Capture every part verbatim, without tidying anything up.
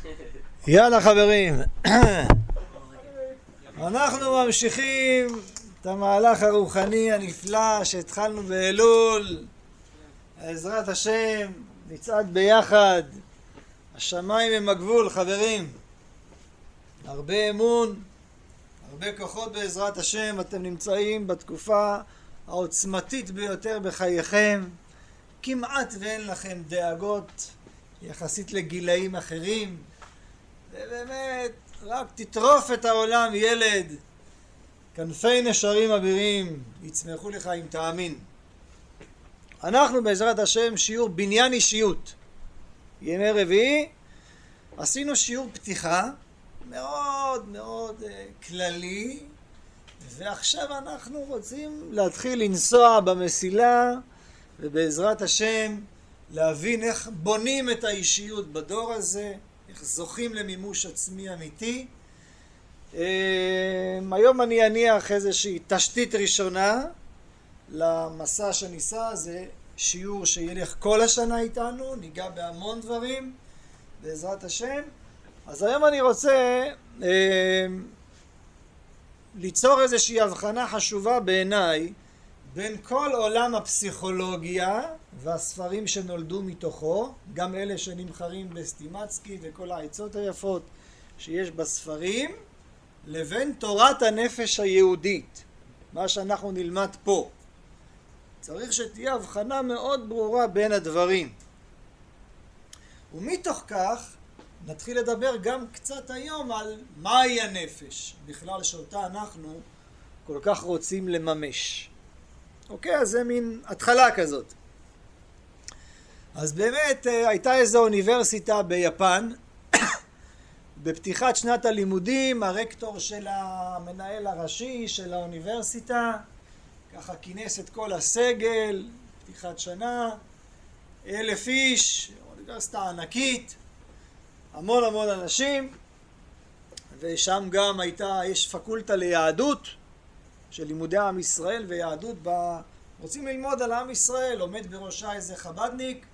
יאללה חברים, אנחנו ממשיכים את המהלך הרוחני הנפלא שהתחלנו באלול. בעזרת השם נצעד ביחד, השמיים הם הגבול חברים. הרבה אמון, הרבה כוחות בעזרת השם. אתם נמצאים בתקופה העוצמתית ביותר בחייכם, כמעט ואין לכם דאגות יחסית לגילאים אחרים, ובאמת רק תטרוף את העולם ילד, כנפי נשרים אבירים יצמחו לך אם תאמין. אנחנו בעזרת השם שיעור בניין אישיות, ימי רביעי. עשינו שיעור פתיחה מאוד מאוד uh, כללי, ועכשיו אנחנו רוצים להתחיל לנסוע במסילה ובעזרת השם להבין איך בונים את האישיות בדור הזה, איך זוכים למימוש עצמי אמיתי. היום אני אניח איזושהי תשתית ראשונה למסע שניסה. זה שיעור שילך כל השנה איתנו, ניגע בהמון דברים בעזרת השם. אז היום אני רוצה אה, ליצור איזושהי הבחנה חשובה בעיניי בין כל עולם הפסיכולוגיה והספרים שנולדו מתוכו, גם אלה שנמחרים בסטימצקי וכל העצות היפות שיש בספרים, לבין תורת הנפש היהודית, מה שאנחנו נלמד פה. צריך שתהיה הבחנה מאוד ברורה בין הדברים. ומתוך כך נתחיל לדבר גם קצת היום על מהי הנפש, בכלל שאותה אנחנו כל כך רוצים לממש. אוקיי, אז זה מין התחלה כזאת. אז באמת הייתה איזו אוניברסיטה ביפן, בפתיחת שנת הלימודים הרקטור של המנהל הראשי של האוניברסיטה ככה כינס את כל הסגל, פתיחת שנה, אלף איש, אוניברסיטה ענקית, המון המון אנשים, ושם גם הייתה, יש פקולטה ליהדות, של לימודי עם ישראל ויהדות, ב... רוצים ללמוד על עם ישראל, עומד בראשה איזה חבדניק,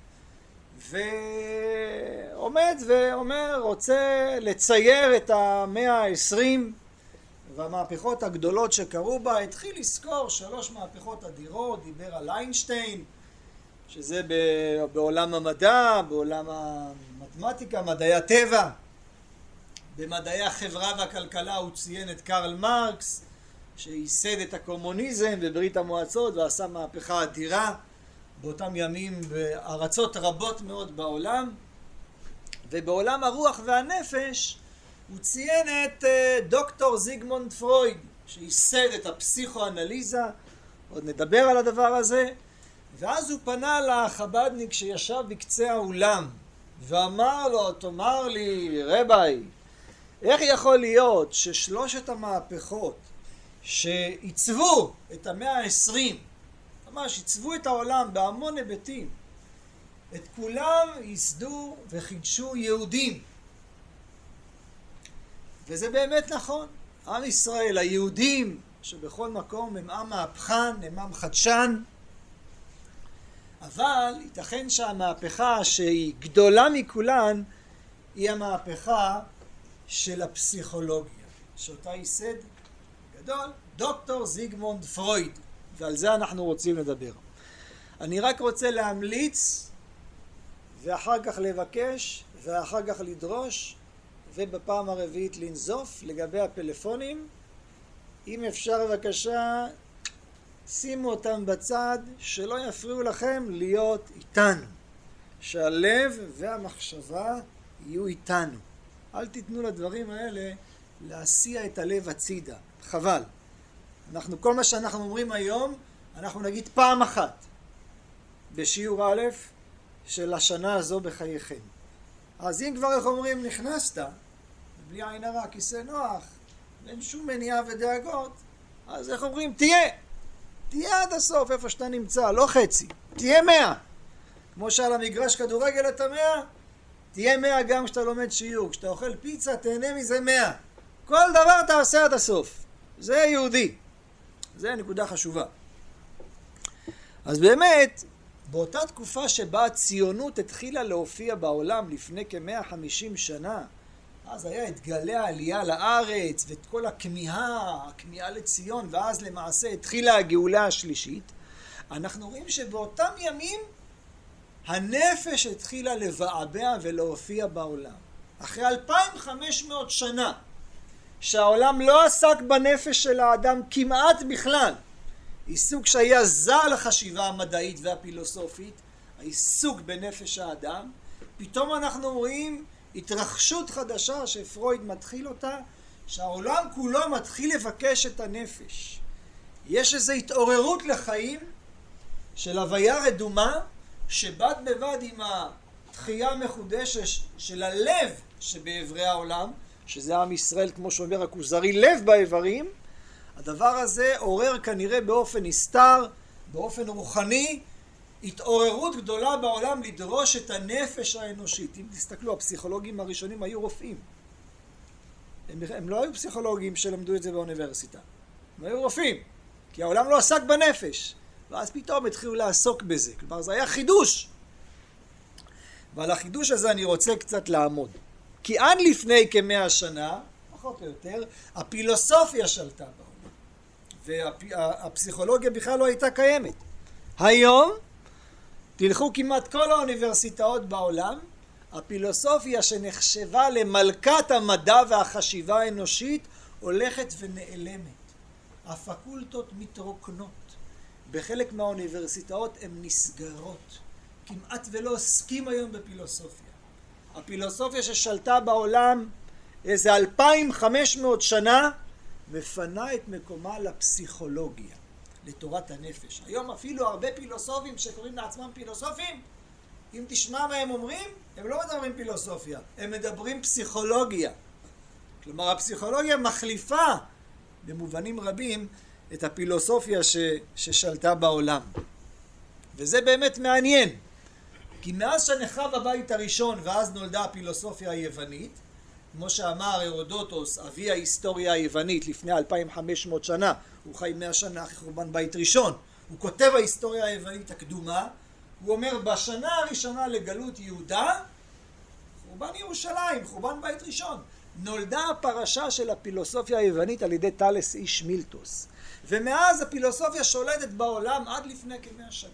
ועומד ואומר, רוצה לצייר את המאה העשרים והמהפכות הגדולות שקרו בה. התחיל לזכור שלוש מהפכות אדירות, דיבר על איינשטיין, שזה בעולם המדע, בעולם המתמטיקה, מדעי הטבע. במדעי החברה והכלכלה הוא ציין את קרל מרקס, שייסד את הקומוניזם בברית המועצות ועשה מהפכה אדירה באותם ימים בארצות רבות מאוד בעולם. ובעולם הרוח והנפש הוא ציין את דוקטור זיגמונד פרויד, שייסד את הפסיכואנליזה. עוד נדבר על הדבר הזה. ואז הוא פנה לחבדניק שישב בקצה האולם ואמר לו, תאמר לי רבי, איך יכול להיות ששלושת המהפכות שעיצבו את המאה העשרים, ממש עיצבו את העולם בהמון היבטים, את כולם ייסדו וחידשו יהודים? וזה באמת נכון. עם ישראל, היהודים שבכל מקום הם עם מהפכן, הם עם חדשן, אבל ייתכן שהמהפכה שהיא גדולה מכולן היא המהפכה של הפסיכולוגיה, שאותה ייסד גדול דוקטור זיגמונד פרויד, ועל זה אנחנו רוצים לדבר. אני רק רוצה להמליץ ואחר כך לבקש ואחר כך לדרוש ובפעם הרביעית לנזוף לגבי הפלאפונים. אם אפשר בבקשה שימו אותם בצד, שלא יפריעו לכם להיות איתנו, שהלב והמחשבה יהיו איתנו. אל תיתנו לדברים האלה להסיע את הלב הצידה, חבל. אנחנו, כל מה שאנחנו אומרים היום אנחנו נגיד פעם אחת בשיעור א' של השנה הזו בחייכם. אז אם כבר איך אומרים נכנסת בלי עין הרע, כיסא נוח, אין שום מניעה ודאגות, אז איך אומרים תהיה תהיה עד הסוף איפה שאתה נמצא, לא חצי, תהיה מאה. כמו שעל המגרש כדורגל אתה מאה, תהיה מאה גם כשאתה לומד שיעור. כשאתה אוכל פיצה תהנה מזה מאה. כל דבר תעשה עד הסוף. זה יהודי. זה נקודה חשובה. אז באמת באותה תקופה שבה הציונות התחילה להופיע בעולם לפני כ-מאה וחמישים שנה, אז היה את גלי העלייה לארץ ואת כל הכמיהה, הכמיהה לציון, ואז למעשה התחילה הגאולה השלישית. אנחנו רואים שבאותם ימים הנפש התחילה לבעבע ולהופיע בעולם. אחרי אלפיים וחמש מאות שנה שהעולם לא עסק בנפש של האדם כמעט בכלל, עיסוק שהיה זר לחשיבה המדעית והפילוסופית, העיסוק בנפש האדם, פתאום אנחנו רואים התרחשות חדשה שפרויד מתחיל אותה, שהעולם כולו מתחיל לבקש את הנפש. יש איזו התעוררות לחיים של הוויה רדומה, שבד בבד עם התחייה המחודשת של הלב שבאיברי העולם, שזה עם ישראל, כמו שאומר הכוזרי, לב באיברים, הדבר הזה עורר כנראה באופן נסתר, באופן רוחני, התעוררות גדולה בעולם לדרוש את הנפש האנושית. אם תסתכלו, הפסיכולוגים הראשונים היו רופאים. הם, הם לא היו פסיכולוגים שלמדו את זה באוניברסיטה. הם היו רופאים, כי העולם לא עסק בנפש. ואז פתאום התחילו לעסוק בזה. כלומר, זה היה חידוש. ועל החידוש הזה אני רוצה קצת לעמוד. כי עד לפני כמאה שנה, פחות או יותר, הפילוסופיה שלטה בעולם. והפסיכולוגיה בכלל לא הייתה קיימת. היום, תלכו כמעט כל האוניברסיטאות בעולם, הפילוסופיה שנחשבה למלכת המדע והחשיבה האנושית הולכת ונעלמת. הפקולטות מתרוקנות. בחלק מהאוניברסיטאות הן נסגרות. כמעט ולא עוסקים היום בפילוסופיה. הפילוסופיה ששלטה בעולם איזה אלפיים וחמש מאות שנה מפנה את מקומה לפסיכולוגיה, לתורת הנפש. היום אפילו הרבה פילוסופים שקוראים לעצמם פילוסופים, אם תשמע מה הם אומרים, הם לא מדברים פילוסופיה, הם מדברים פסיכולוגיה. כלומר, הפסיכולוגיה מחליפה במובנים רבים את הפילוסופיה ש, ששלטה בעולם. וזה באמת מעניין. כי מאז שנחרב הבית הראשון ואז נולדה הפילוסופיה היוונית, כמו שאמר הרודוטוס, אבי ההיסטוריה היוונית לפני אלפיים וחמש מאות שנה, הוא חי מאה שנה אחרי חורבן בית ראשון, הוא כותב ההיסטוריה היוונית הקדומה, הוא אומר בשנה הראשונה לגלות יהודה, חורבן ירושלים, חורבן בית ראשון, נולדה הפרשה של הפילוסופיה היוונית על ידי תאלס איש מילטוס, ומאז הפילוסופיה שולטת בעולם עד לפני כמאה שנה.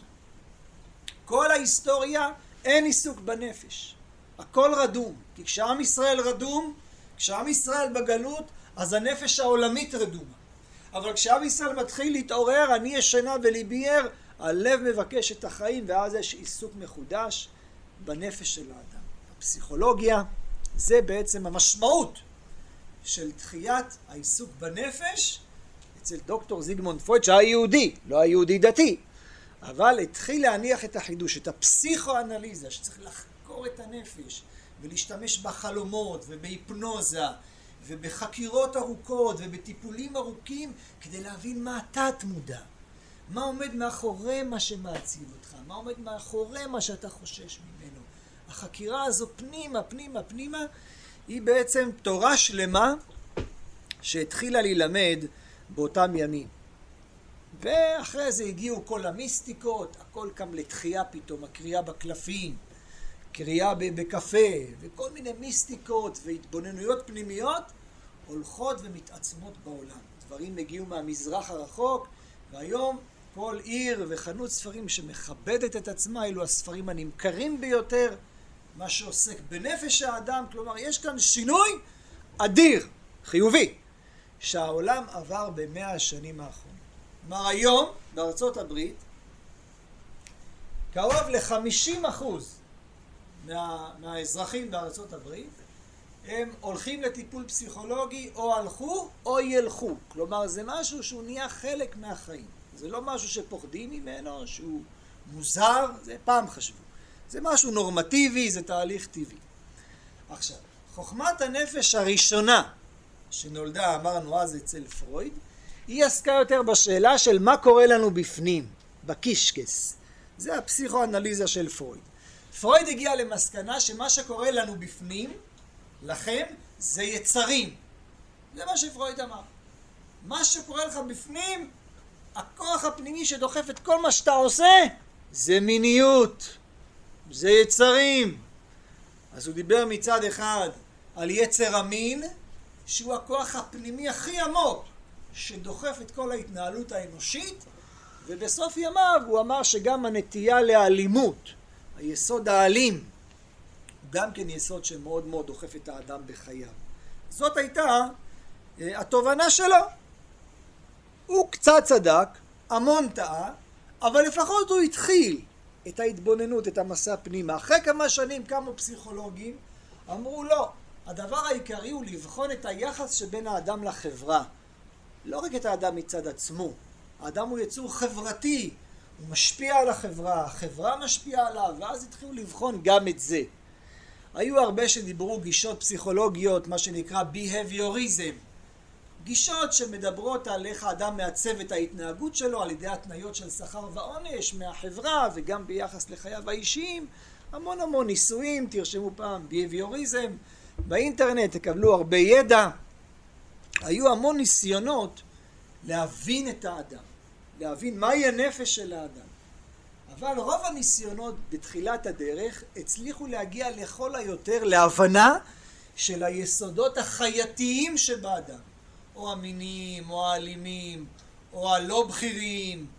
כל ההיסטוריה אין עיסוק בנפש, הכל רדום, כי כשעם ישראל רדום, כשעם ישראל בגלות, אז הנפש העולמית רדומה. אבל כשעם ישראל מתחיל להתעורר, אני ישנה וליבי ער, הלב מבקש את החיים, ואז יש עיסוק מחודש בנפש של האדם. הפסיכולוגיה זה בעצם המשמעות של דחיית העיסוק בנפש אצל דוקטור זיגמונד פרויד, שהיה יהודי, לא היה יהודי דתי, אבל התחיל להניח את החידוש, את הפסיכואנליזה, שצריך לחקור את הנפש ולהשתמש בחלומות ובהיפנוזה ובחקירות ארוכות ובטיפולים ארוכים כדי להבין מה התת מודע, מה עומד מאחורי מה שמעציב אותך, מה עומד מאחורי מה שאתה חושש ממנו. החקירה הזו פנימה, פנימה, פנימה, היא בעצם תורה שלמה שהתחילה להילמד באותם ימים. ואחרי זה הגיעו כל המיסטיקות, הכל קם לתחייה פתאום, הקריאה בקלפים, קריאה בקפה, וכל מיני מיסטיקות והתבוננויות פנימיות הולכות ומתעצמות בעולם. דברים הגיעו מהמזרח הרחוק, והיום כל עיר וחנות ספרים שמכבדת את עצמה, אלו הספרים הנמכרים ביותר, מה שעוסק בנפש האדם. כלומר, יש כאן שינוי אדיר, חיובי, שהעולם עבר במאה השנים האחרונות. כלומר, היום בארצות הברית, קרוב ל-חמישים אחוז מה, מהאזרחים בארצות הברית, הם הולכים לטיפול פסיכולוגי, או הלכו או ילכו. כלומר, זה משהו שהוא נהיה חלק מהחיים. זה לא משהו שפוחדים ממנו, שהוא מוזר, זה פעם חשבו. זה משהו נורמטיבי, זה תהליך טבעי. עכשיו, חוכמת הנפש הראשונה שנולדה, אמרנו אז אצל פרויד, היא עסקה יותר בשאלה של מה קורה לנו בפנים, בקישקס. זה הפסיכואנליזה של פרויד. פרויד הגיע למסקנה שמה שקורה לנו בפנים, לכם, זה יצרים. זה מה שפרויד אמר. מה שקורה לך בפנים, הכוח הפנימי שדוחף את כל מה שאתה עושה, זה מיניות, זה יצרים. אז הוא דיבר מצד אחד על יצר המין, שהוא הכוח הפנימי הכי עמוק, שדוחף את כל ההתנהלות האנושית, ובסוף ימיו הוא אמר שגם הנטייה לאלימות, היסוד האלים, הוא גם כן יסוד שמאוד מאוד דוחף את האדם בחייו. זאת הייתה התובנה שלו. הוא קצת צדק, המון טעה, אבל לפחות הוא התחיל את ההתבוננות, את המסע פנימה. אחרי כמה שנים קמו פסיכולוגים, אמרו לא, הדבר העיקרי הוא לבחון את היחס שבין האדם לחברה. לא רק את האדם מצד עצמו. האדם הוא יצור חברתי, הוא משפיע על החברה, החברה משפיעה עליו, ואז התחילו לבחון גם את זה. היו הרבה שדיברו גישות פסיכולוגיות, מה שנקרא behaviorism. גישות שמדברות על איך האדם מעצב את ההתנהגות שלו על ידי התניות של שכר ועונש מהחברה וגם ביחס לחייו האישיים. המון המון ניסויים, תרשמו פעם behaviorism, באינטרנט תקבלו הרבה ידע. היו המון ניסיונות להבין את האדם, להבין מהי הנפש של האדם. אבל רוב הניסיונות בתחילת הדרך הצליחו להגיע לכל היותר להבנה של היסודות החייתיים שבאדם. או המיניים, או האלימים, או הלא בכירים,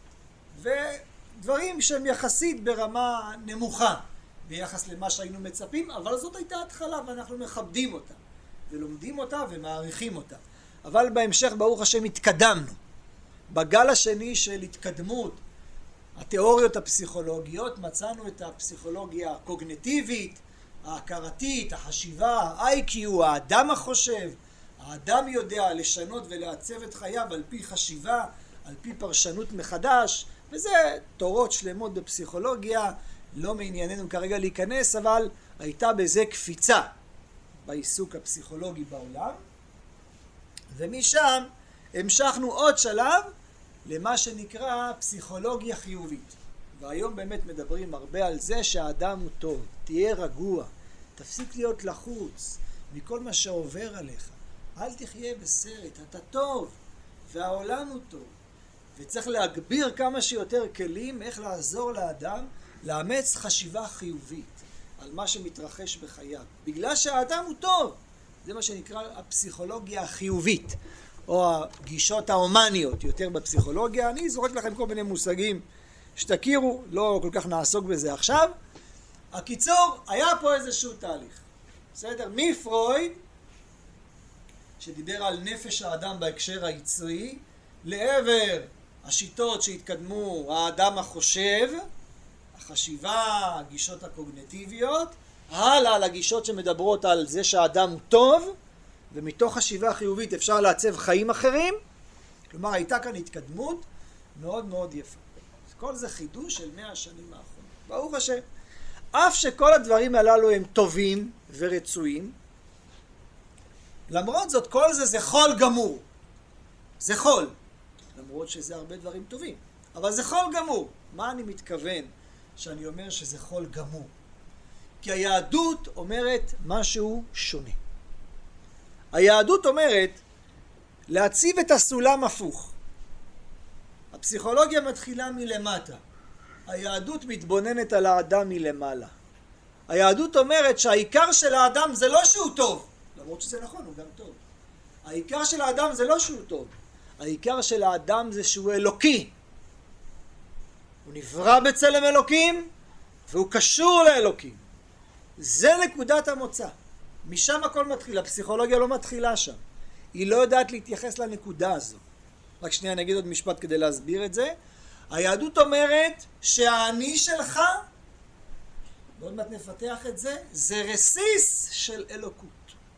ודברים שהם יחסית ברמה נמוכה ביחס למה שהיינו מצפים, אבל זאת הייתה התחלה ואנחנו מכבדים אותה, ולומדים אותה ומעריכים אותה. אבל בהמשך ברוך השם התקדמנו. בגל השני של התקדמות התיאוריות הפסיכולוגיות מצאנו את הפסיכולוגיה הקוגניטיבית, ההכרתית, החשיבה, ה-איי קיו, האדם החושב. האדם יודע לשנות ולעצב את חייו על פי חשיבה, על פי פרשנות מחדש, וזה תורות שלמות בפסיכולוגיה, לא מענייננו כרגע להיכנס, אבל הייתה בזה קפיצה בעיסוק הפסיכולוגי בעולם, ומשם המשכנו עוד שלב למה שנקרא פסיכולוגיה חיובית. והיום באמת מדברים הרבה על זה שהאדם הוא טוב, תהיה רגוע, תפסיק להיות לחוץ מכל מה שעובר עליך. אל תחיה בסרט, אתה טוב, והעולם הוא טוב. וצריך להגביר כמה שיותר כלים איך לעזור לאדם לאמץ חשיבה חיובית על מה שמתרחש בחייו. בגלל שהאדם הוא טוב. זה מה שנקרא הפסיכולוגיה החיובית, או הגישות ההומניות יותר בפסיכולוגיה. אני זורק לכם כל מיני מושגים שתכירו, לא כל כך נעסוק בזה עכשיו. הקיצור, היה פה איזשהו תהליך. בסדר? מפרויד, שדיבר על נפש האדם בהקשר היצרי, לעבר השיטות שהתקדמו, האדם החושב, החשיבה, הגישות הקוגניטיביות, הלאה לגישות שמדברות על זה שהאדם הוא טוב, ומתוך חשיבה חיובית אפשר לעצב חיים אחרים. כלומר, הייתה כאן התקדמות מאוד מאוד יפה. כל זה חידוש של מאה השנים האחרונות. ברוך השם. אף שכל הדברים הללו הם טובים ורצויים, למרות זאת, כל זה זה חול גמור. זה חול. למרות שזה הרבה דברים טובים. אבל זה חול גמור. מה אני מתכוון שאני אומר שזה חול גמור? כי היהדות אומרת משהו שונה. היהדות אומרת להציב את הסולם הפוך. הפסיכולוגיה מתחילה מלמטה. היהדות מתבוננת על האדם מלמעלה. היהדות אומרת שהעיקר של האדם זה לא שהוא טוב. למרות שזה נכון, הוא גם טוב. העיקר של האדם זה לא שהוא טוב. העיקר של האדם זה שהוא אלוקי. הוא נברא בצלם אלוקים, והוא קשור לאלוקים. זה נקודת המוצא. משם הכל מתחיל. הפסיכולוגיה לא מתחילה שם. היא לא יודעת להתייחס לנקודה הזו. רק שנייה נגיד עוד משפט כדי להסביר את זה. היהדות אומרת שהאני שלך, ועוד מעט נפתח את זה, זה רסיס של אלוקות.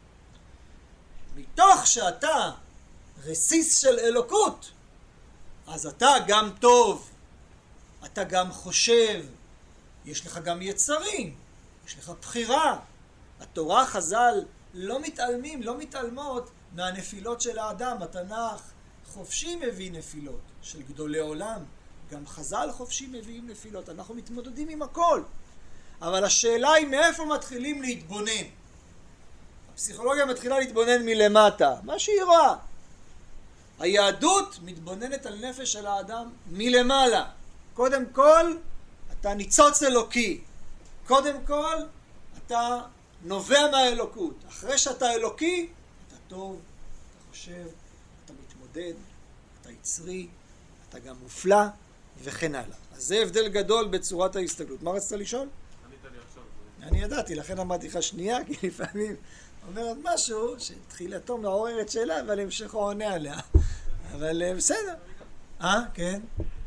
מתוך שאתה רסיס של אלוקות, אז אתה גם טוב, אתה גם חושב, יש לך גם יצרים, יש לך בחירה. התורה, חז"ל, לא מתעלמים, לא מתעלמות מהנפילות של האדם. התנ"ך חופשי מביא נפילות של גדולי עולם. גם חז"ל חופשי מביאים נפילות. אנחנו מתמודדים עם הכל. אבל השאלה היא מאיפה מתחילים להתבונן. הפסיכולוגיה מתחילה להתבונן מלמטה, מה שהיא רואה. היהדות מתבוננת על נפש של האדם מלמעלה. קודם כל, אתה ניצוץ אלוקי. קודם כל, אתה נובע מהאלוקות. אחרי שאתה אלוקי, אתה טוב, אתה חושב, אתה מתמודד, אתה יצרי, אתה גם מופלא, וכן הלאה. אז זה הבדל גדול בצורת ההסתגלות. מה רצית לשאול? ענית לי עכשיו. אני ידעתי, לכן אמרתי לך שנייה, כי לפעמים אומרת משהו שתחילתו מעוררת שאלה, אבל המשכו עונה עליה. אבל בסדר. אה, כן?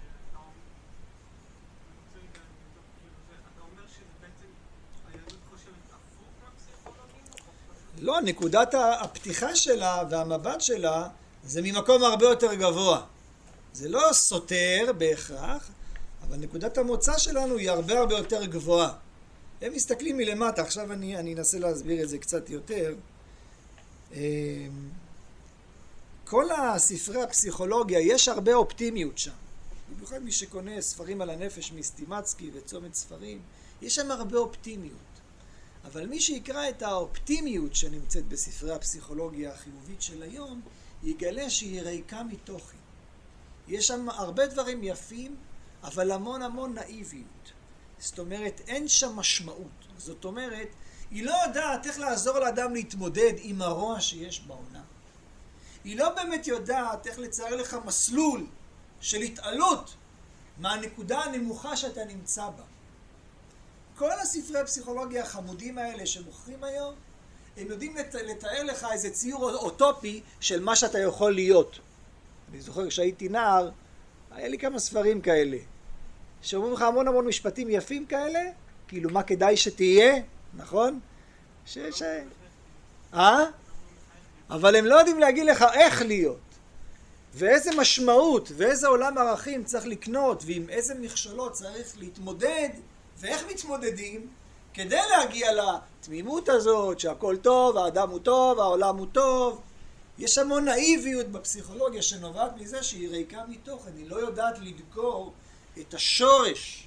לא, נקודת הפתיחה שלה והמבט שלה זה ממקום הרבה יותר גבוה. זה לא סותר בהכרח, אבל נקודת המוצא שלנו היא הרבה הרבה יותר גבוהה. הם מסתכלים מלמטה, עכשיו אני, אני אנסה להסביר את זה קצת יותר. כל הספרי הפסיכולוגיה, יש הרבה אופטימיות שם. במיוחד מי שקונה ספרים על הנפש מסטימצקי וצומת ספרים, יש שם הרבה אופטימיות. אבל מי שיקרא את האופטימיות שנמצאת בספרי הפסיכולוגיה החיובית של היום, יגלה שהיא ריקה מתוכן. יש שם הרבה דברים יפים, אבל המון המון נאיביות. זאת אומרת, אין שם משמעות. זאת אומרת, היא לא יודעת איך לעזור לאדם להתמודד עם הרוע שיש בעולם. היא לא באמת יודעת איך לצייר לך מסלול של התעלות מהנקודה הנמוכה שאתה נמצא בה. כל הספרי הפסיכולוגיה החמודים האלה שמוכרים היום, הם יודעים לת... לתאר לך איזה ציור אוטופי של מה שאתה יכול להיות. אני זוכר כשהייתי נער, היה לי כמה ספרים כאלה, שאומרים לך המון המון משפטים יפים כאלה, כאילו מה כדאי שתהיה, נכון? ש... ש... אה? אבל הם לא יודעים להגיד לך איך להיות, ואיזה משמעות, ואיזה עולם ערכים צריך לקנות, ועם איזה מכשלות צריך להתמודד, ואיך מתמודדים כדי להגיע לתמימות הזאת שהכל טוב, האדם הוא טוב, העולם הוא טוב. יש המון נאיביות בפסיכולוגיה שנובעת מזה שהיא ריקה מתוכן, היא לא יודעת לדקור את השורש.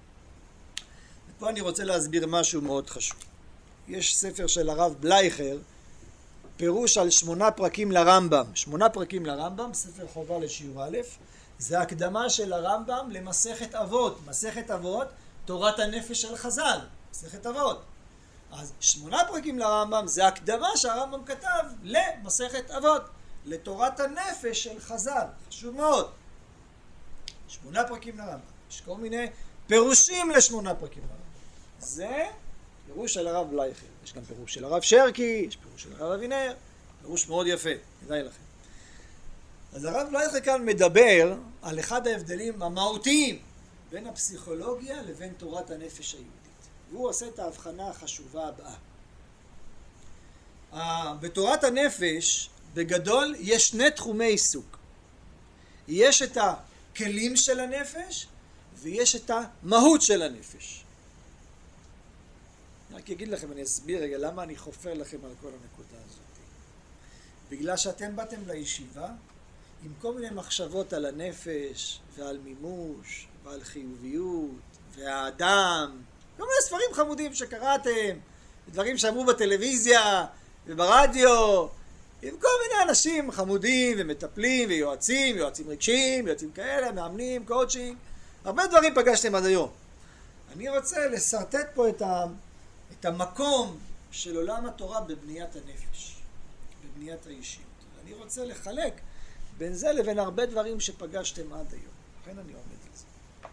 ופה אני רוצה להסביר משהו מאוד חשוב. יש ספר של הרב בלייכר, פירוש על שמונה פרקים לרמב"ם. שמונה פרקים לרמב"ם, ספר חובה לשיעור א', זה הקדמה של הרמב"ם למסכת אבות. מסכת אבות, תורת הנפש של חז"ל, מסכת אבות. אז שמונה פרקים לרמב"ם זה הקדמה שהרמב"ם כתב למסכת אבות, לתורת הנפש של חז"ל. חשוב מאוד. שמונה פרקים לרמב"ם. יש כל מיני פירושים לשמונה פרקים לרמב"ם. זה פירוש של הרב בלייכר. יש גם פירוש של הרב שרקי, יש פירוש של הרב אבינר, פירוש מאוד יפה, כדאי לכם. אז הרב בלייכר כאן מדבר על אחד ההבדלים המהותיים בין הפסיכולוגיה לבין תורת הנפש היהודית. והוא עושה את ההבחנה החשובה הבאה. בתורת הנפש, בגדול, יש שני תחומי עיסוק. יש את הכלים של הנפש, ויש את המהות של הנפש. אני רק אגיד לכם, אני אסביר רגע למה אני חופר לכם על כל הנקודה הזאת. בגלל שאתם באתם לישיבה עם כל מיני מחשבות על הנפש ועל מימוש ועל חיוביות והאדם, כל מיני ספרים חמודים שקראתם, דברים שאמרו בטלוויזיה וברדיו, עם כל מיני אנשים חמודים ומטפלים ויועצים, יועצים רגשיים, יועצים כאלה, מאמנים, קואוצ'ינג, הרבה דברים פגשתם עד היום. אני רוצה לסרטט פה את, ה, את המקום של עולם התורה בבניית הנפש, בבניית האישיות. אני רוצה לחלק בין זה לבין הרבה דברים שפגשתם עד היום. לכן אני עומד על זה.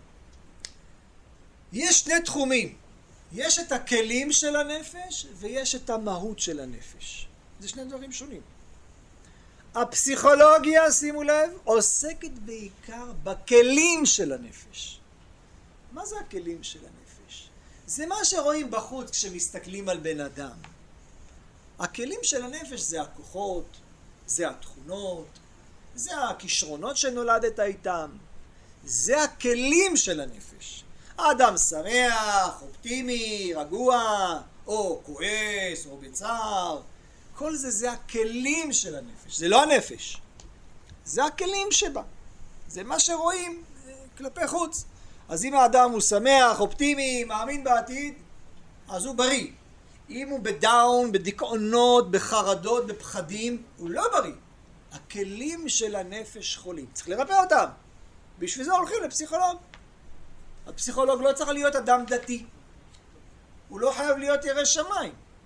יש שני תחומים. יש את הכלים של הנפש ויש את המהות של הנפש. זה שני דברים שונים. הפסיכולוגיה, שימו לב, עוסקת בעיקר בכלים של הנפש. מה זה הכלים של הנפש? זה מה שרואים בחוץ כשמסתכלים על בן אדם. הכלים של הנפש זה הכוחות, זה התכונות, זה הכישרונות שנולדת איתם. זה הכלים של הנפש. האדם שמח, אופטימי, רגוע, או כועס, או בצער. כל זה זה הכלים של הנפש. זה לא הנפש. זה הכלים שבה. זה מה שרואים כלפי חוץ. אז אם האדם הוא שמח, אופטימי, מאמין בעתיד, אז הוא בריא. אם הוא בדאון, בדיכאונות, בחרדות, בפחדים, הוא לא בריא. הכלים של הנפש חולים. צריך לרפא אותם. בשביל זה הולכים לפסיכולוג. הפסיכולוג לא צריך להיות אדם דתי. הוא לא חייב להיות ירא שמיים.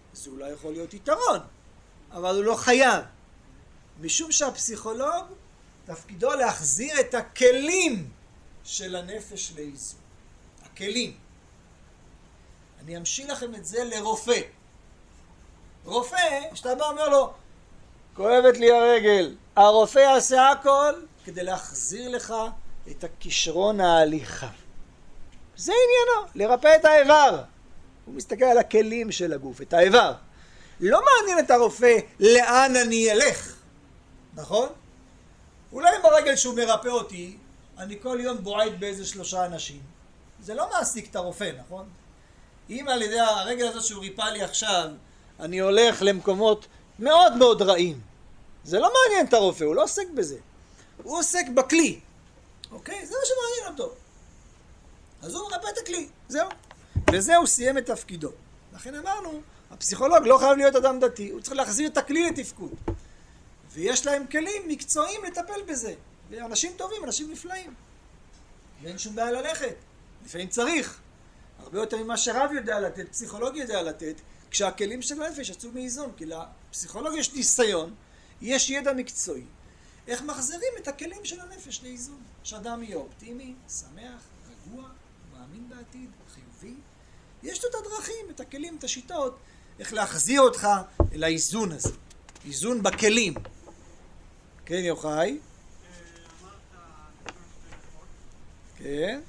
זה אולי יכול להיות יתרון, אבל הוא לא חייב. משום שהפסיכולוג תפקידו להחזיר את הכלים של הנפש לאיזון. הכלים. אני אמשיל לכם את זה לרופא. רופא, שאתה בא אומר לו, כואבת לי הרגל, הרופא יעשה הכל כדי להחזיר לך את הכישרון ההליכה. זה עניינו, לרפא את האיבר. הוא מסתכל על הכלים של הגוף, את האיבר. לא מעניין את הרופא לאן אני אלך, נכון? אולי ברגל שהוא מרפא אותי, אני כל יום בועט באיזה שלושה אנשים. זה לא מעסיק את הרופא, נכון? אם על ידי הרגל הזאת שהוא ריפא לי עכשיו, אני הולך למקומות מאוד מאוד רעים. זה לא מעניין את הרופא, הוא לא עוסק בזה. הוא עוסק בכלי. אוקיי? זה מה שמעניין אותו. אז הוא מרפא את הכלי, זהו. וזה הוא סיים את תפקידו. לכן אמרנו, הפסיכולוג לא חייב להיות אדם דתי, הוא צריך להחזיר את הכלי לתפקוד. ויש להם כלים מקצועיים לטפל בזה. ואנשים טובים, אנשים נפלאים. ואין שום בעיה ללכת. לפעמים צריך. הרבה יותר ממה שרב יודע לתת, פסיכולוג יודע לתת, כשהכלים של הנפש יצאו מאיזון. כי לפסיכולוג יש ניסיון, יש ידע מקצועי. איך מחזירים את הכלים של הנפש לאיזון? שאדם יהיה אופטימי, שמח, רגוע, מאמין בעתיד, חיובי. יש לו את הדרכים, את הכלים, את השיטות, איך להחזיר אותך אל האיזון הזה. איזון בכלים. כן, יוחאי? כן.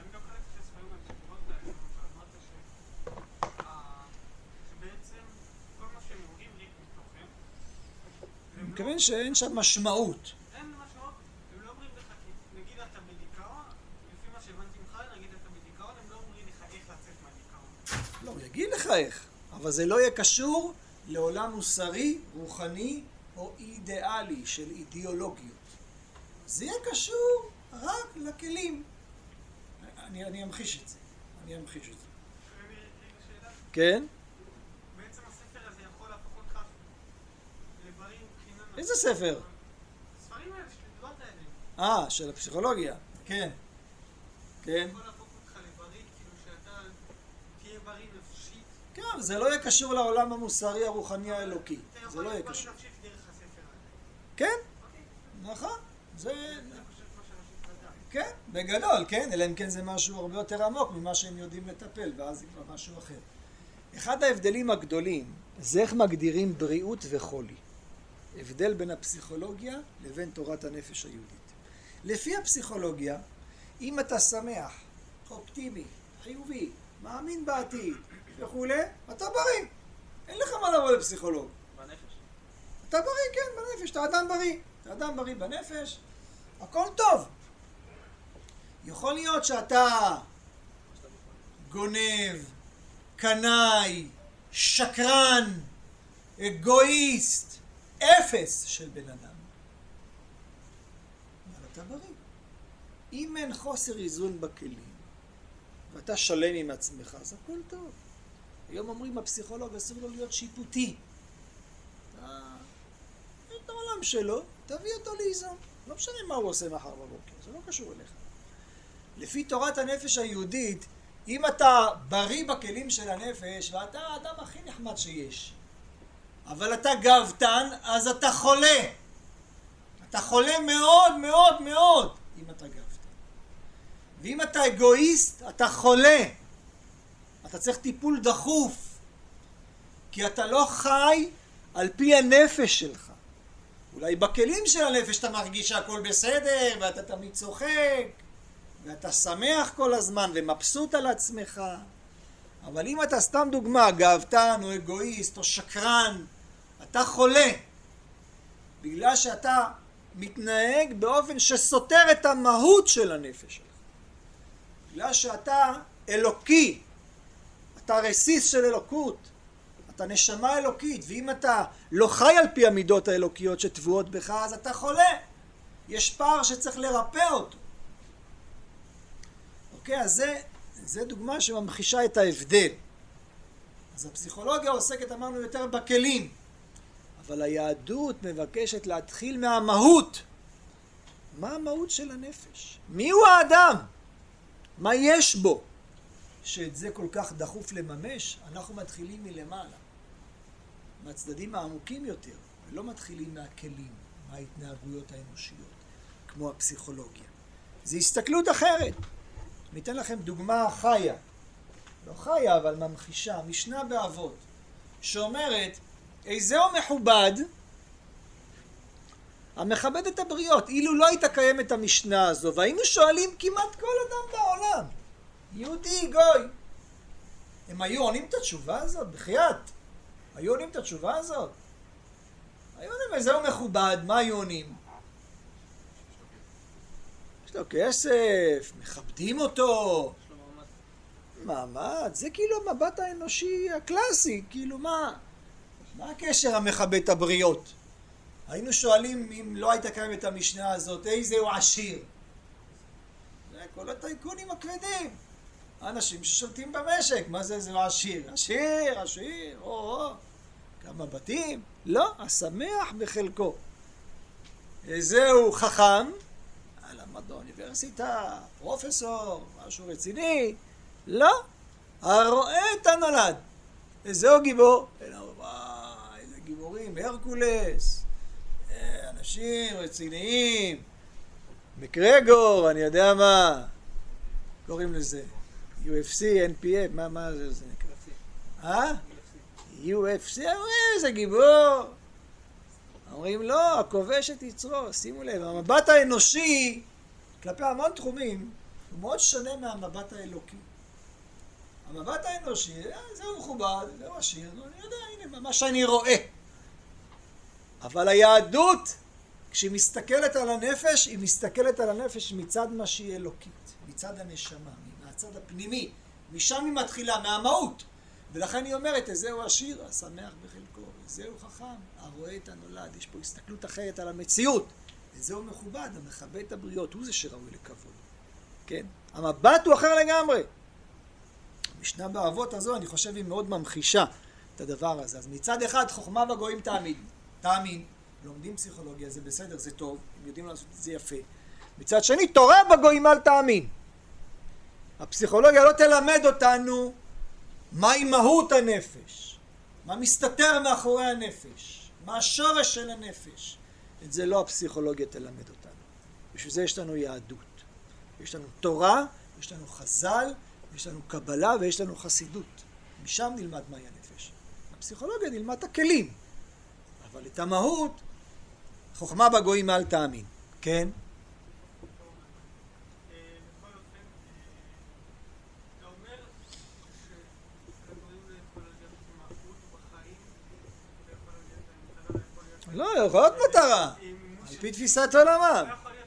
אני מכוון שאין שם משמעות. אין משמעות, הם לא אומרים לך, נגיד אתה בדיכאון, לפי מה שהבנתי ממך, נגיד אתה בדיכאון, הם לא אומרים לך איך לצאת מהדיכאון. לא, הוא יגיד לך איך, אבל זה לא יהיה קשור לעולם מוסרי, רוחני או אידיאלי של אידיאולוגיות. זה יהיה קשור רק לכלים. אני, אני אמחיש את זה. אני אמחיש את זה. כן? בעצם הספר הזה יכול להפוך אותך לבריא מבחינה... איזה ספר? הספרים האלה שדיברת עליהם. אה, של הפסיכולוגיה. כן. כן. יכול להפוך אותך לבריא, כאילו שאתה תהיה בריא נפשית. כן, זה לא יהיה קשור לעולם המוסרי, הרוחני, האלוקי. זה לא יהיה קשור. כן, נכון. זה... כן, בגדול, כן, אלא אם כן זה משהו הרבה יותר עמוק ממה שהם יודעים לטפל, ואז זה כבר משהו אחר. אחד ההבדלים הגדולים זה איך מגדירים בריאות וחולי. הבדל בין הפסיכולוגיה לבין תורת הנפש היהודית. לפי הפסיכולוגיה, אם אתה שמח, אופטימי, חיובי, מאמין בעתיד וכו', אתה בריא. אין לך מה לבוא לפסיכולוג. בנפש. אתה בריא, כן, בנפש. אתה אדם בריא. אתה אדם בריא בנפש. הכל טוב. יכול להיות שאתה גונב, קנאי, שקרן, אגואיסט, אפס של בן אדם. אבל אתה בריא. אם אין חוסר איזון בכלים, ואתה שלם עם עצמך, אז הכל טוב. היום אומרים, הפסיכולוג אסור לו להיות שיפוטי. אתה... את העולם שלו, תביא אותו לאיזון. לא משנה מה הוא עושה מחר בבוקר, זה לא קשור אליך. לפי תורת הנפש היהודית, אם אתה בריא בכלים של הנפש, ואתה האדם הכי נחמד שיש, אבל אתה גאוותן, אז אתה חולה. אתה חולה מאוד מאוד מאוד, אם אתה גאוותן. ואם אתה אגואיסט, אתה חולה. אתה צריך טיפול דחוף. כי אתה לא חי על פי הנפש שלך. אולי בכלים של הנפש אתה מרגיש שהכל בסדר, ואתה תמיד צוחק, ואתה שמח כל הזמן ומבסוט על עצמך. אבל אם אתה סתם דוגמה, גאוותן או אגואיסט או שקרן, אתה חולה. בגלל שאתה מתנהג באופן שסותר את המהות של הנפש שלך. בגלל שאתה אלוקי, אתה רסיס של אלוקות, אתה נשמה אלוקית, ואם אתה לא חי על פי המידות האלוקיות שטבועות בך, אז אתה חולה. יש פער שצריך לרפא אותו. אוקיי, אז זה, זה דוגמה שממחישה את ההבדל. אז הפסיכולוגיה עוסקת, אמרנו, יותר בכלים. אבל היהדות מבקשת להתחיל מהמהות. מה המהות של הנפש? מי הוא האדם? מה יש בו? שאת זה כל כך דחוף לממש, אנחנו מתחילים מלמעלה. בצדדים העמוקים יותר, ולא מתחילים מהכלים, מההתנהגויות האנושיות, כמו הפסיכולוגיה. זו הסתכלות אחרת. ניתן לכם דוגמה חיה, לא חיה אבל ממחישה, משנה באבות, שאומרת, איזהו מכובד המכבד את הבריות. אילו לא הייתה קיימת המשנה הזו, והיינו שואלים כמעט כל אדם בעולם, יהודי, גוי, הם היו עונים את התשובה הזאת? בחייאת, היו עונים את התשובה הזאת? היו עונים, איזהו מכובד, מה היו עונים? יש לו כסף, מכבדים אותו, מעמד, זה כאילו המבט האנושי הקלאסי, כאילו מה, מה הקשר המכבד את הבריות? היינו שואלים אם לא הייתה קיימת המשנה הזאת, איזהו עשיר? זה כל הטייקונים הכבדים, האנשים ששולטים במשק, מה זה איזהו עשיר? עשיר, עשיר, או, או, כמה בתים? לא, השמח בחלקו. איזהו חכם? למד באוניברסיטה, פרופסור, משהו רציני? לא, הרואה את הנולד. איזהו גיבור? וואי, איזה גיבורים, הרקולס, אנשים רציניים, מקרגור, אני יודע מה קוראים לזה, יו אף סי, אן פי אף, מה, מה זה, זה נקרא? אה? יו אף סי, איזה גיבור. אומרים לא, הכובש את יצרו. שימו לב, המבט האנושי כלפי המון תחומים הוא מאוד שונה מהמבט האלוקי. המבט האנושי, זהו מכובד, זהו עשיר, אני יודע, הנה, מה שאני רואה. אבל היהדות, כשהיא מסתכלת על הנפש, היא מסתכלת על הנפש מצד מה שהיא אלוקית, מצד הנשמה, מהצד הפנימי, משם היא מתחילה, מהמהות. ולכן היא אומרת, איזהו עשיר, השמח בחלקו, איזהו חכם, הרואה את הנולד. יש פה הסתכלות אחרת על המציאות. איזהו מכובד, המכבד את הבריות, הוא זה שראוי לכבוד. כן? המבט הוא אחר לגמרי. המשנה באבות הזו, אני חושב, היא מאוד ממחישה את הדבר הזה. אז מצד אחד, חוכמה בגויים תאמין. תאמין. לומדים פסיכולוגיה, זה בסדר, זה טוב. הם יודעים לעשות את זה יפה. מצד שני, תורה בגויים אל תאמין. הפסיכולוגיה לא תלמד אותנו מהי מהות הנפש, מה מסתתר מאחורי הנפש, מה השורש של הנפש. את זה לא הפסיכולוגיה תלמד אותנו. בשביל זה יש לנו יהדות. יש לנו תורה, יש לנו חז"ל, יש לנו קבלה ויש לנו חסידות. משם נלמד מהי הנפש. הפסיכולוגיה נלמד את הכלים. אבל את המהות, חוכמה בגויים אל תאמין. כן? לא, יכול להיות מטרה, על פי תפיסת עולמם.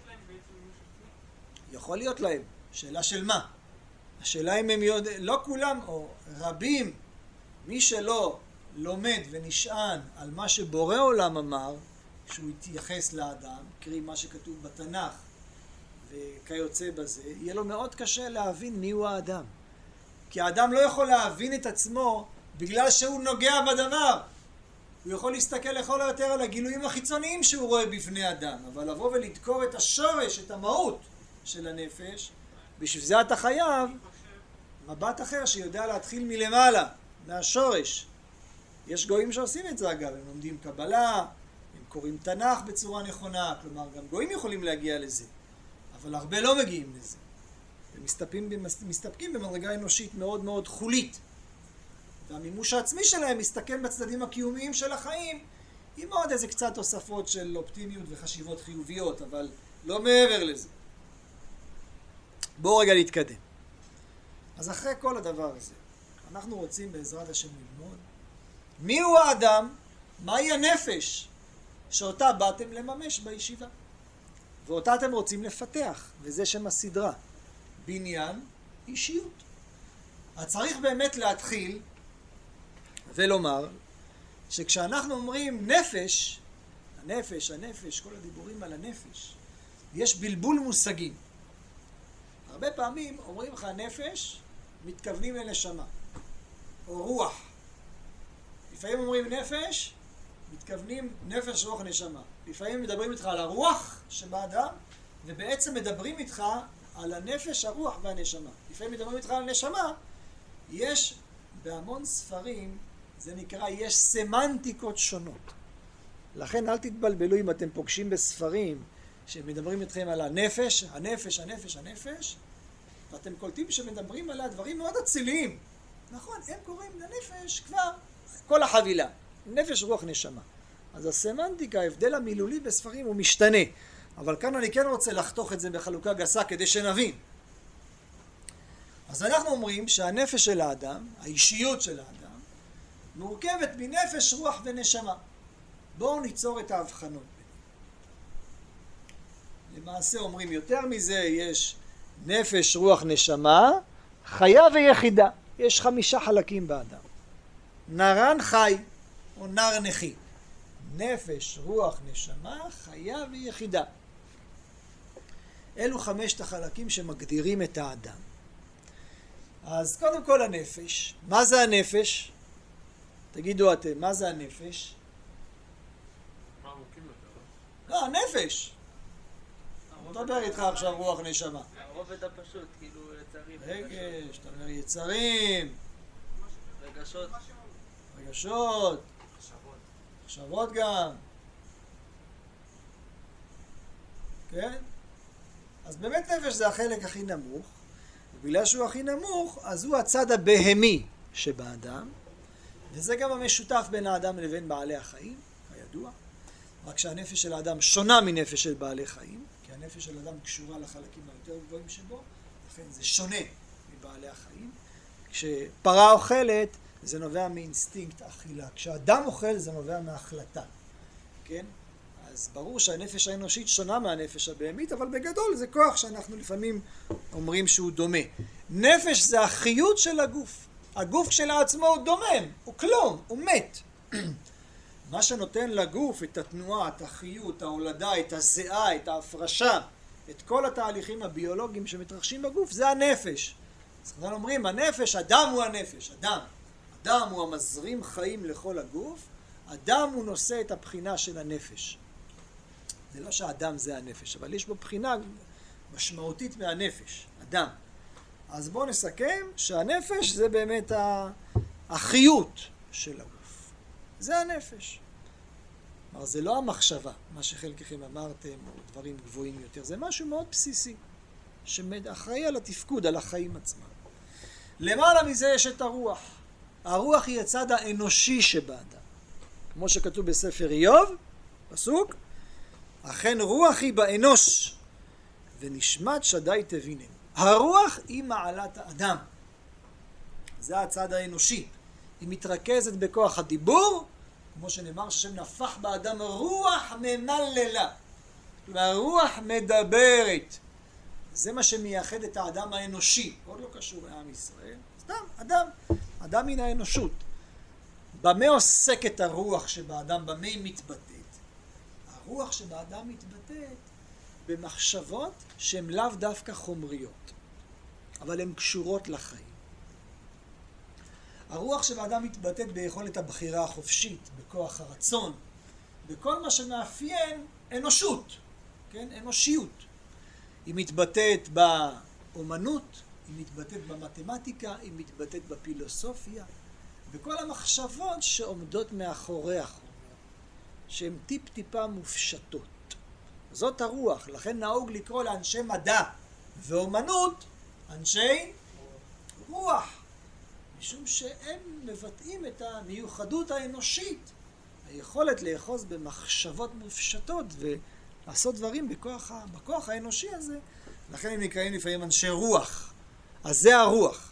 יכול להיות להם. שאלה של מה? השאלה אם הם יודעים, לא כולם, או רבים, מי שלא לומד ונשען על מה שבורא עולם אמר, שהוא יתייחס לאדם, קרי מה שכתוב בתנ"ך וכיוצא בזה, יהיה לו מאוד קשה להבין מי הוא האדם. כי האדם לא יכול להבין את עצמו בגלל שהוא נוגע בדבר. הוא יכול להסתכל לכל היותר על הגילויים החיצוניים שהוא רואה בפני אדם, אבל לבוא ולדקור את השורש, את המהות של הנפש, בשביל זה אתה חייב מבט אחר שיודע להתחיל מלמעלה, מהשורש. יש גויים שעושים את זה אגב, הם לומדים קבלה, הם קוראים תנ"ך בצורה נכונה, כלומר גם גויים יכולים להגיע לזה, אבל הרבה לא מגיעים לזה. הם מסתפקים, מסתפקים במדרגה אנושית מאוד מאוד חולית. והמימוש העצמי שלהם מסתכם בצדדים הקיומיים של החיים, עם עוד איזה קצת תוספות של אופטימיות וחשיבות חיוביות, אבל לא מעבר לזה. בואו רגע להתקדם. אז אחרי כל הדבר הזה, אנחנו רוצים בעזרת השם ללמוד מי הוא האדם, מהי הנפש שאותה באתם לממש בישיבה. ואותה אתם רוצים לפתח, וזה שם הסדרה, בניין אישיות. אז צריך באמת להתחיל ולומר שכשאנחנו אומרים נפש, הנפש, הנפש, כל הדיבורים על הנפש, יש בלבול מושגים. הרבה פעמים אומרים לך נפש, מתכוונים לנשמה, או רוח. לפעמים אומרים נפש, מתכוונים נפש, רוח, נשמה. לפעמים מדברים איתך על הרוח שבאדם, ובעצם מדברים איתך על הנפש, הרוח והנשמה. לפעמים מדברים איתך על נשמה. יש בהמון ספרים זה נקרא, יש סמנטיקות שונות. לכן אל תתבלבלו אם אתם פוגשים בספרים שמדברים איתכם על הנפש, הנפש, הנפש, הנפש, ואתם קולטים שמדברים עליה דברים מאוד אציליים. נכון, הם קוראים לנפש כבר כל החבילה. נפש, רוח, נשמה. אז הסמנטיקה, ההבדל המילולי בספרים הוא משתנה. אבל כאן אני כן רוצה לחתוך את זה בחלוקה גסה כדי שנבין. אז אנחנו אומרים שהנפש של האדם, האישיות של האדם, מורכבת מנפש, רוח ונשמה. בואו ניצור את ההבחנות. למעשה אומרים יותר מזה, יש נפש, רוח, נשמה, חיה ויחידה. יש חמישה חלקים באדם. נרן חי או נר נכי. נפש, רוח, נשמה, חיה ויחידה. אלו חמשת החלקים שמגדירים את האדם. אז קודם כל הנפש. מה זה הנפש? תגידו אתם, מה זה הנפש? מה עמוקים יותר? לא, הנפש. אני מדבר איתך עכשיו רוח נשמה. הרובד הפשוט, כאילו יצרים. רגש, אתה אומר יצרים. רגשות. רגשות. מחשבות. מחשבות גם. כן? אז באמת נפש זה החלק הכי נמוך. ובגלל שהוא הכי נמוך, אז הוא הצד הבהמי שבאדם. וזה גם המשותף בין האדם לבין בעלי החיים, כידוע. רק שהנפש של האדם שונה מנפש של בעלי חיים, כי הנפש של האדם קשורה לחלקים היותר גבוהים שבו, לכן זה שונה מבעלי החיים. כשפרה אוכלת, זה נובע מאינסטינקט אכילה. כשאדם אוכל, זה נובע מהחלטה. כן? אז ברור שהנפש האנושית שונה מהנפש הבהמית, אבל בגדול זה כוח שאנחנו לפעמים אומרים שהוא דומה. נפש זה החיות של הגוף. הגוף כשלעצמו הוא דומם, הוא כלום, הוא מת. מה שנותן לגוף את התנועה, את החיות, ההולדה, את הזיעה, את ההפרשה, את כל התהליכים הביולוגיים שמתרחשים בגוף, זה הנפש. אז אנחנו אומרים, הנפש, אדם הוא הנפש, אדם. אדם הוא המזרים חיים לכל הגוף, אדם הוא נושא את הבחינה של הנפש. זה לא שהאדם זה הנפש, אבל יש בו בחינה משמעותית מהנפש, אדם. אז בואו נסכם שהנפש זה באמת החיות של הגוף. זה הנפש. כלומר, זה לא המחשבה, מה שחלקכם אמרתם, או דברים גבוהים יותר. זה משהו מאוד בסיסי, שאחראי על התפקוד, על החיים עצמם. למעלה מזה יש את הרוח. הרוח היא הצד האנושי שבאדם. כמו שכתוב בספר איוב, פסוק, אכן רוח היא באנוש, ונשמת שדי תבינם. הרוח היא מעלת האדם. זה הצד האנושי. היא מתרכזת בכוח הדיבור, כמו שנאמר שהשם נפח באדם רוח ממללה. כלומר, רוח מדברת. זה מה שמייחד את האדם האנושי. עוד לא קשור לעם ישראל. סתם, אדם. אדם מן האנושות. במה עוסקת הרוח שבאדם? במה היא מתבטאת? הרוח שבאדם מתבטאת במחשבות שהן לאו דווקא חומריות, אבל הן קשורות לחיים. הרוח שבאדם מתבטאת ביכולת הבחירה החופשית, בכוח הרצון, בכל מה שמאפיין אנושות, כן? אנושיות. היא מתבטאת באומנות, היא מתבטאת במתמטיקה, היא מתבטאת בפילוסופיה, בכל המחשבות שעומדות מאחורי החומר, שהן טיפ-טיפה מופשטות. זאת הרוח, לכן נהוג לקרוא לאנשי מדע ואומנות אנשי רוח, משום שהם מבטאים את המיוחדות האנושית, היכולת לאחוז במחשבות מופשטות ולעשות דברים בכוח, בכוח האנושי הזה. לכן הם נקראים לפעמים אנשי רוח. אז זה הרוח.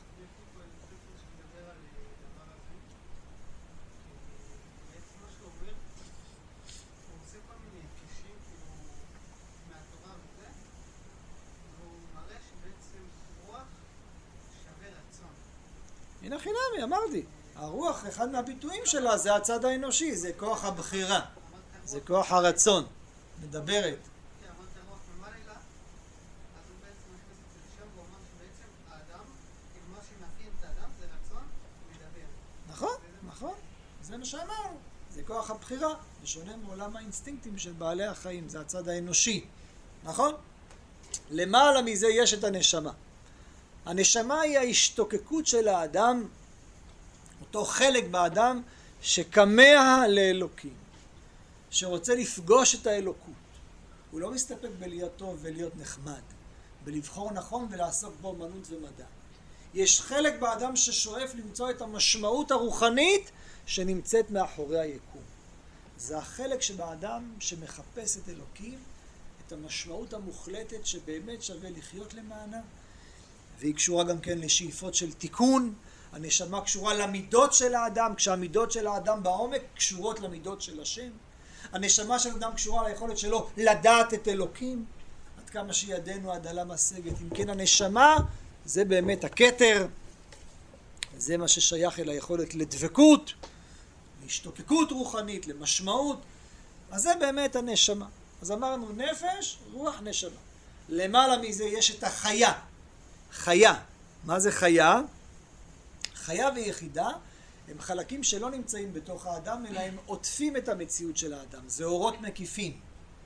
הנה חינמי, אמרתי, הרוח, אחד מהביטויים שלה זה הצד האנושי, זה כוח הבחירה, זה כוח הרצון, מדברת. כן, אמרת רוח ממללה, אז הוא בעצם נכנס את זה לשם, הוא אומר שבעצם האדם, מה שמאפיין את האדם זה רצון מדבר. נכון, נכון, זה מה שאמרנו, זה כוח הבחירה, בשונה מעולם האינסטינקטים של בעלי החיים, זה הצד האנושי, נכון? למעלה מזה יש את הנשמה. הנשמה היא ההשתוקקות של האדם, אותו חלק באדם שכמה לאלוקים, שרוצה לפגוש את האלוקות. הוא לא מסתפק בלהיות טוב ולהיות נחמד, בלבחור נכון ולעסוק באמנות ומדע. יש חלק באדם ששואף למצוא את המשמעות הרוחנית שנמצאת מאחורי היקום. זה החלק שבאדם שמחפש את אלוקים, את המשמעות המוחלטת שבאמת שווה לחיות למענה, והיא קשורה גם כן לשאיפות של תיקון. הנשמה קשורה למידות של האדם, כשהמידות של האדם בעומק קשורות למידות של השם. הנשמה של האדם קשורה ליכולת שלו לדעת את אלוקים, עד כמה שידנו הדלה משגת. אם כן, הנשמה זה באמת הכתר, זה מה ששייך אל היכולת לדבקות, להשתוקקות רוחנית, למשמעות. אז זה באמת הנשמה. אז אמרנו נפש, רוח, נשמה. למעלה מזה יש את החיה. חיה. מה זה חיה? חיה ויחידה הם חלקים שלא נמצאים בתוך האדם, אלא הם עוטפים את המציאות של האדם. זה אורות מקיפים.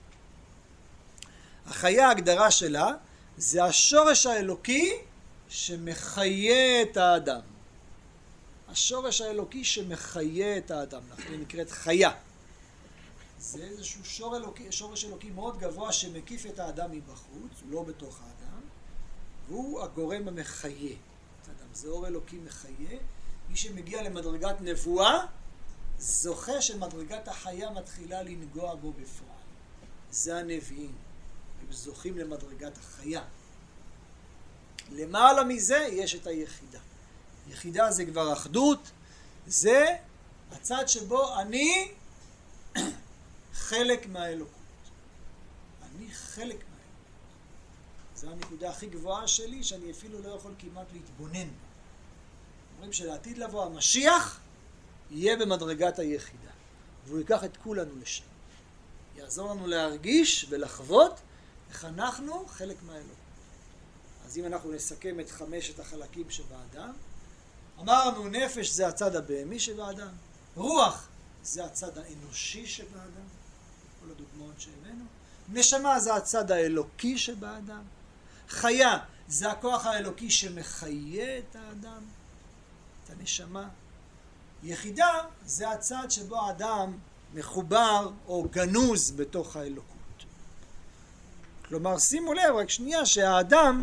החיה, ההגדרה שלה, זה השורש האלוקי שמחיה את האדם. השורש האלוקי שמחיה את האדם. לכן היא נקראת חיה. זה איזשהו שור אלוקי, שורש אלוקי מאוד גבוה שמקיף את האדם מבחוץ, הוא לא בתוך האדם, והוא הגורם המחיה את האדם. זה אור אלוקי מחיה. מי שמגיע למדרגת נבואה, זוכה שמדרגת החיה מתחילה לנגוע בו בפועל. זה הנביאים. הם זוכים למדרגת החיה. למעלה מזה יש את היחידה. יחידה זה כבר אחדות, זה הצד שבו אני חלק מהאלוקות. אני חלק מהאלוקות. זו הנקודה הכי גבוהה שלי, שאני אפילו לא יכול כמעט להתבונן בה. אומרים שלעתיד לבוא המשיח יהיה במדרגת היחידה, והוא ייקח את כולנו לשם. יעזור לנו להרגיש ולחוות איך אנחנו חלק מהאלוקות. אז אם אנחנו נסכם את חמשת החלקים שבאדם, אמרנו נפש זה הצד הבהמי שבאדם, רוח זה הצד האנושי שבאדם, כל הדוגמאות שהבאנו, נשמה זה הצד האלוקי שבאדם, חיה זה הכוח האלוקי שמחיה את האדם, את הנשמה, יחידה זה הצד שבו האדם מחובר או גנוז בתוך האלוקות. כלומר, שימו לב רק שנייה שהאדם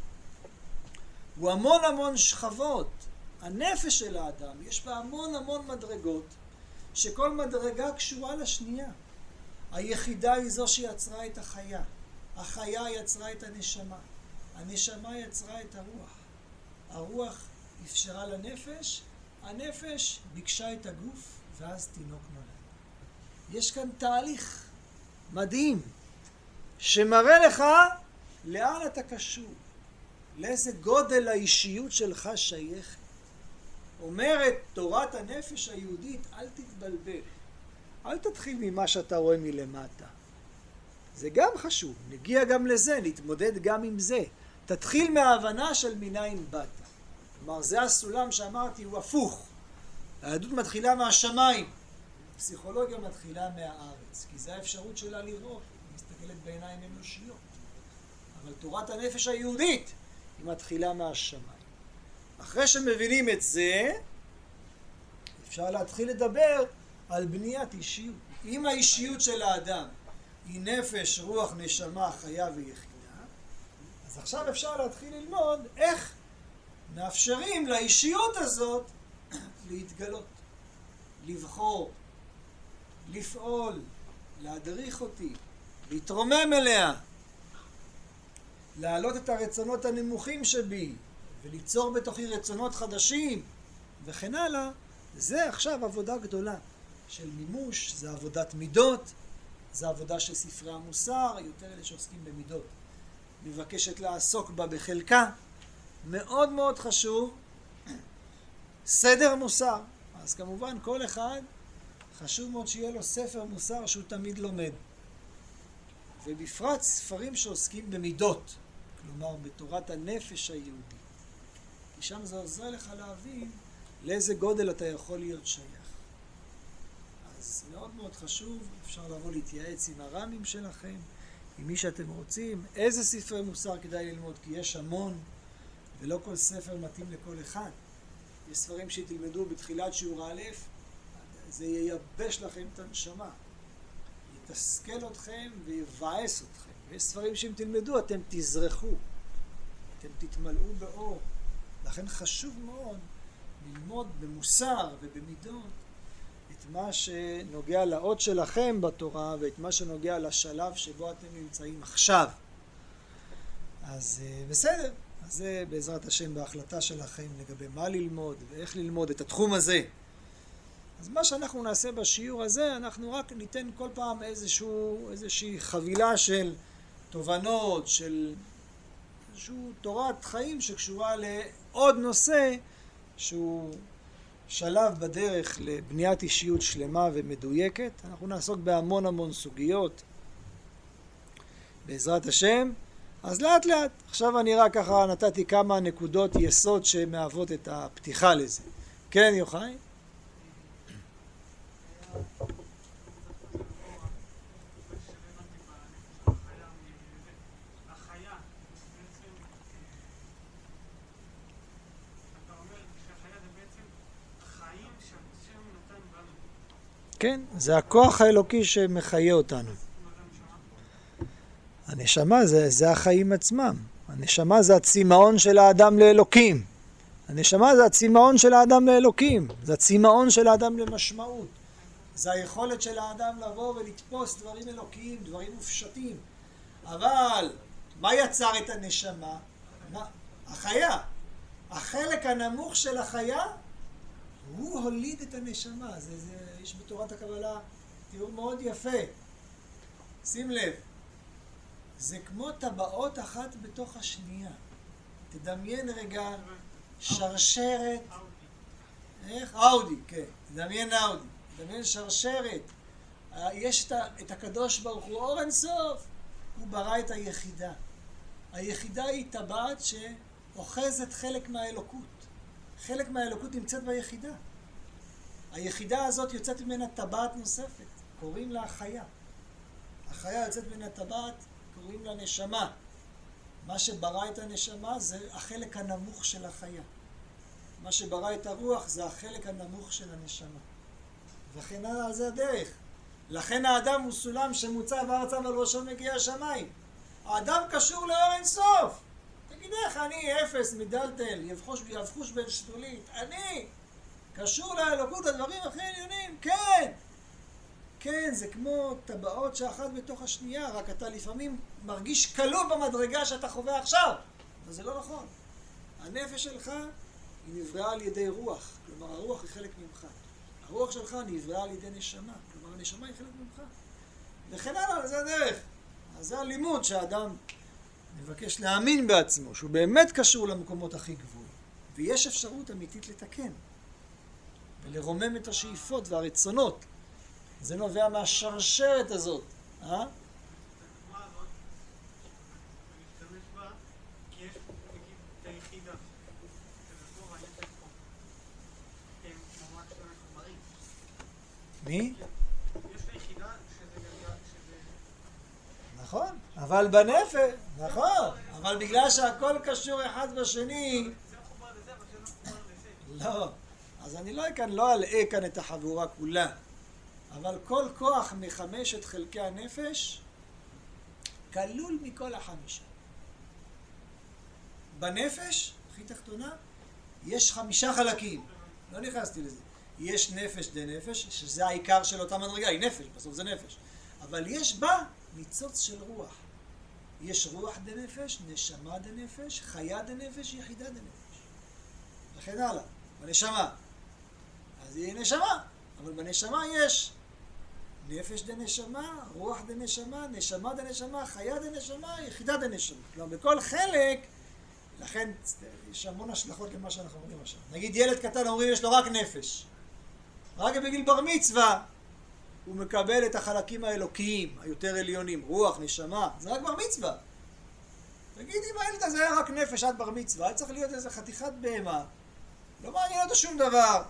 הוא המון המון שכבות. הנפש של האדם יש בה המון המון מדרגות, שכל מדרגה קשורה לשנייה. היחידה היא זו שיצרה את החיה. החיה יצרה את הנשמה. הנשמה יצרה את הרוח. הרוח אפשרה לנפש, הנפש ביקשה את הגוף, ואז תינוק נולד. יש כאן תהליך מדהים, שמראה לך לאן אתה קשור, לאיזה גודל האישיות שלך שייכת. אומרת תורת הנפש היהודית, אל תתבלבל, אל תתחיל ממה שאתה רואה מלמטה. זה גם חשוב, נגיע גם לזה, נתמודד גם עם זה. תתחיל מההבנה של מניין באת. כלומר, זה הסולם שאמרתי, הוא הפוך. היהדות מתחילה מהשמיים, הפסיכולוגיה מתחילה מהארץ, כי זה האפשרות שלה לראות, היא מסתכלת בעיניים אנושיות. אבל תורת הנפש היהודית היא מתחילה מהשמיים. אחרי שמבינים את זה, אפשר להתחיל לדבר על בניית אישיות. אם האישיות של האדם היא נפש, רוח, נשמה, חיה ויחידה, אז עכשיו אפשר להתחיל ללמוד איך מאפשרים לאישיות הזאת להתגלות, לבחור, לפעול, להדריך אותי, להתרומם אליה, להעלות את הרצונות הנמוכים שבי, וליצור בתוכי רצונות חדשים, וכן הלאה. זה עכשיו עבודה גדולה של מימוש, זה עבודת מידות, זה עבודה של ספרי המוסר, יותר אלה שעוסקים במידות. מבקשת לעסוק בה בחלקה. מאוד מאוד חשוב, סדר מוסר. אז כמובן כל אחד חשוב מאוד שיהיה לו ספר מוסר שהוא תמיד לומד. ובפרט ספרים שעוסקים במידות, כלומר בתורת הנפש היהודית. כי שם זה עוזר לך להבין לאיזה גודל אתה יכול להיות שייך. אז מאוד מאוד חשוב, אפשר לבוא להתייעץ עם הרמים שלכם, עם מי שאתם רוצים, איזה ספרי מוסר כדאי ללמוד, כי יש המון, ולא כל ספר מתאים לכל אחד. יש ספרים שתלמדו בתחילת שיעור א', זה ייבש לכם את הנשמה, יתסכל אתכם ויבאס אתכם. ויש ספרים שאם תלמדו אתם תזרחו, אתם תתמלאו באור. לכן חשוב מאוד ללמוד במוסר ובמידות את מה שנוגע לאות שלכם בתורה ואת מה שנוגע לשלב שבו אתם נמצאים עכשיו. אז בסדר, אז זה בעזרת השם בהחלטה שלכם לגבי מה ללמוד ואיך ללמוד את התחום הזה. אז מה שאנחנו נעשה בשיעור הזה, אנחנו רק ניתן כל פעם איזשהו, איזושהי חבילה של תובנות, של איזשהו תורת חיים שקשורה לעוד נושא שהוא שלב בדרך לבניית אישיות שלמה ומדויקת. אנחנו נעסוק בהמון המון סוגיות בעזרת השם. אז לאט לאט, עכשיו אני רק ככה נתתי כמה נקודות יסוד שמהוות את הפתיחה לזה. כן, יוחאי? כן, זה הכוח האלוקי שמחיה אותנו. הנשמה זה, זה החיים עצמם. הנשמה זה הצמאון של האדם לאלוקים. הנשמה זה הצמאון של האדם לאלוקים. זה הצמאון של האדם למשמעות. זה היכולת של האדם לבוא ולתפוס דברים אלוקיים, דברים מופשטים. אבל מה יצר את הנשמה? מה? החיה. החלק הנמוך של החיה הוא הוליד את הנשמה. זה, זה, יש בתורת הקבלה תיאור מאוד יפה. שים לב. זה כמו טבעות אחת בתוך השנייה. תדמיין רגע שרשרת. איך? אאודי, כן. תדמיין אאודי. תדמיין שרשרת. יש את הקדוש ברוך הוא אור אינסוף. הוא ברא את היחידה. היחידה היא טבעת שאוחזת חלק מהאלוקות. חלק מהאלוקות נמצאת ביחידה. היחידה הזאת יוצאת ממנה טבעת נוספת. קוראים לה החיה. החיה יוצאת ממנה טבעת. קוראים לה נשמה. מה שברא את הנשמה זה החלק הנמוך של החיה. מה שברא את הרוח זה החלק הנמוך של הנשמה. וכן הלאה, זה הדרך. לכן האדם הוא סולם שמוצב ארצה ועל ראשו מגיע השמיים. האדם קשור לאור אינסוף. תגיד איך, אני אפס מדלתל, יבחוש, יבחוש בין שתולית. אני קשור לאלוקות, הדברים הכי עליונים. כן! כן, זה כמו טבעות שאחת בתוך השנייה, רק אתה לפעמים מרגיש כלוא במדרגה שאתה חווה עכשיו. אבל זה לא נכון. הנפש שלך היא נבראה על ידי רוח. כלומר, הרוח היא חלק ממך. הרוח שלך נבראה על ידי נשמה. כלומר, הנשמה היא חלק ממך. וכן הלאה, זה הדרך. אז זה הלימוד שהאדם מבקש להאמין בעצמו, שהוא באמת קשור למקומות הכי גבוהים. ויש אפשרות אמיתית לתקן. ולרומם את השאיפות והרצונות. זה נובע מהשרשרת הזאת. אה? הדוגמה הזאת, אני משתמש בה, כי יש, נגיד, את היחידה. שזה פה והנפש פה. הם ממש לא מחוברים. מי? יש את היחידה שזה גלגל, שזה... נכון, אבל בנפש, נכון, אבל בגלל שהכל קשור אחד בשני... זה מחובר לזה, אבל זה לא מחובר לזה. לא, אז אני לא כאן, לא אלאה כאן את החבורה כולה. אבל כל כוח מחמשת חלקי הנפש כלול מכל החמישה. בנפש, הכי תחתונה, יש חמישה חלקים. לא נכנסתי לזה. יש נפש דה נפש, שזה העיקר של אותה מדרגה, היא נפש, בסוף זה נפש. אבל יש בה ניצוץ של רוח. יש רוח דה נפש, נשמה דה נפש, חיה דה נפש, יחידה דה נפש. וכן הלאה, בנשמה. אז היא נשמה, אבל בנשמה יש נפש דה נשמה, רוח דה נשמה, נשמה דה נשמה, חיה דה נשמה, יחידה דה נשמה. כלומר, בכל חלק, לכן יש המון השלכות למה שאנחנו אומרים עכשיו. נגיד ילד קטן אומרים יש לו רק נפש. רק בגיל בר מצווה הוא מקבל את החלקים האלוקיים, היותר עליונים, רוח, נשמה, זה רק בר מצווה. תגיד אם הילד הזה היה רק נפש עד בר מצווה, היה צריך להיות איזה חתיכת בהמה, לא מעניין אותו שום דבר.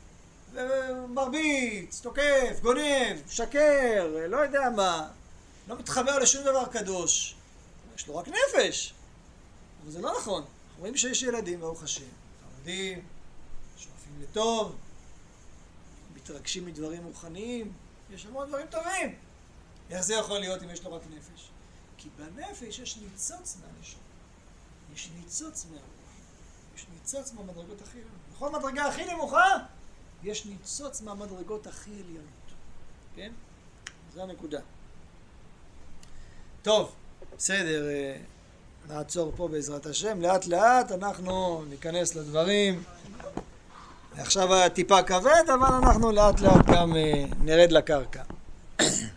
מרביץ, תוקף, גונב, שקר, לא יודע מה, לא מתחבר לשום דבר קדוש. יש לו רק נפש. אבל זה לא נכון. אנחנו רואים שיש ילדים, ברוך השם, חמודים, לטוב, מתרגשים מדברים רוחניים, יש המון דברים טובים. איך זה יכול להיות אם יש לו רק נפש? כי בנפש יש ניצוץ מהנשמה, יש ניצוץ מהרוח, יש ניצוץ מהמדרגות הכי עליונות. בכל מדרגה הכי נמוכה יש ניצוץ מהמדרגות הכי עליונות. כן? זו הנקודה. טוב, בסדר, נעצור פה בעזרת השם, לאט לאט אנחנו ניכנס לדברים. עכשיו טיפה כבד, אבל אנחנו לאט לאט גם נרד לקרקע.